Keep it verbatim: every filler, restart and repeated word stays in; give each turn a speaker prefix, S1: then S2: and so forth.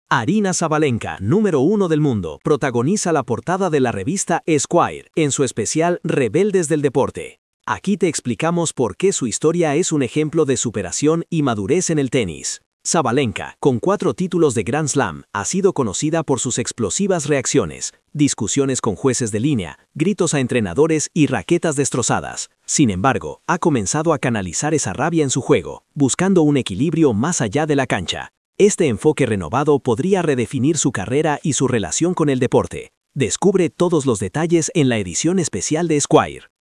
S1: Aryna Sabalenka, número uno del mundo, protagoniza la portada de la revista Esquire, en su especial Rebeldes del Deporte. Aquí te explicamos por qué su historia es un ejemplo de superación y madurez en el tenis. Sabalenka, con cuatro títulos de Grand Slam, ha sido conocida por sus explosivas reacciones, discusiones con jueces de línea, gritos a entrenadores y raquetas destrozadas. Sin embargo, ha comenzado a canalizar esa rabia en su juego, buscando un equilibrio más allá de la cancha. Este enfoque renovado podría redefinir su carrera y su relación con el deporte. Descubre todos los detalles en la edición especial de Esquire.